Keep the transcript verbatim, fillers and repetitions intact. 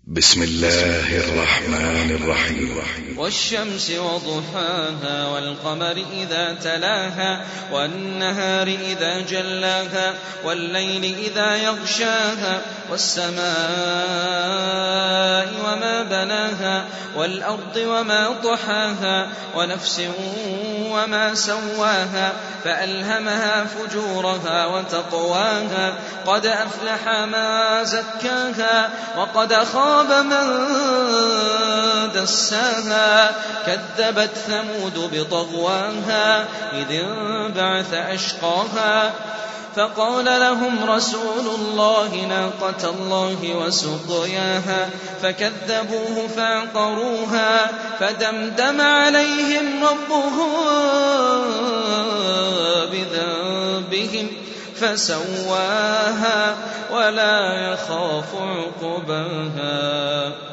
بسم الله الرحمن الرحيم. والشمس وضحاها والقمر إذا تلاها والنهار إذا جلاها والليل إذا يغشاها والسماء وما بناها والأرض وما طحاها ونفس وما سواها فألهمها فجورها وتقواها قد أفلح من زكاها وقد خاب من دساها كذبت ثمود بطغواها إذ انبعث أشقاها فقال لهم رسول الله ناقة الله وسقياها فكذبوه فعقروها فدمدم عليهم ربهم بذنبهم فسواها ولا يخاف عقباها.